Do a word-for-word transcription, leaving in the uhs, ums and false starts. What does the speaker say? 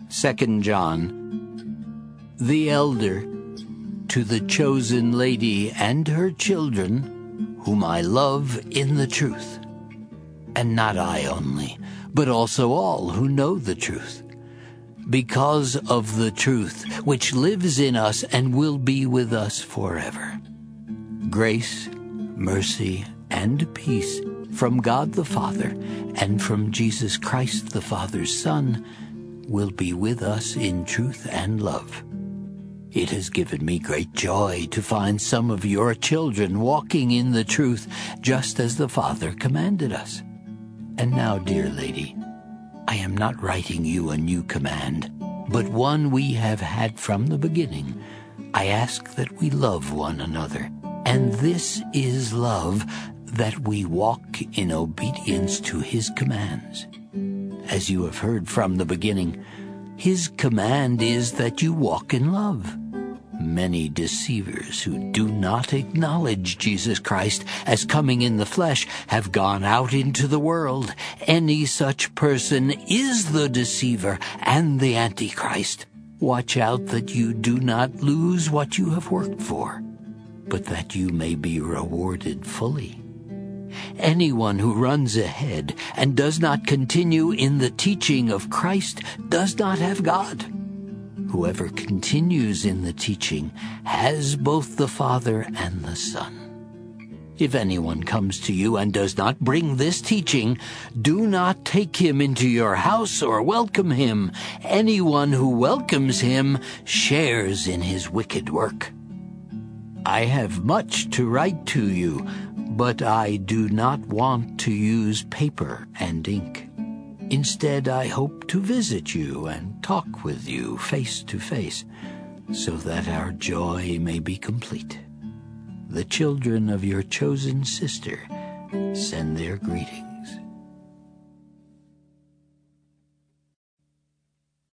Second John. The elder, to the chosen lady and her children, whom I love in the truth. And not I only, but also all who know the truth. Because of the truth, which lives in us and will be with us forever. Grace, mercy, and peace from God the Father and from Jesus Christ the Father's Son will be with us in truth and love. It has given me great joy to find some of your children walking in the truth, just as the Father commanded us. And now, dear lady, I am not writing you a new command, but one we have had from the beginning. I ask that we love one another. And this is love, that we walk in obedience to his commands. As you have heard from the beginning, his command is that you walk in love. Many deceivers who do not acknowledge Jesus Christ as coming in the flesh have gone out into the world. Any such person is the deceiver and the Antichrist. Watch out that you do not lose what you have worked for, but that you may be rewarded fully. Anyone who runs ahead and does not continue in the teaching of Christ does not have God. Whoever continues in the teaching has both the Father and the Son. If anyone comes to you and does not bring this teaching, do not take him into your house or welcome him. Anyone who welcomes him shares in his wicked work. I have much to write to you, but I do not want to use paper and ink. Instead, I hope to visit you and talk with you face to face, so that our joy may be complete. The children of your chosen sister send their greetings.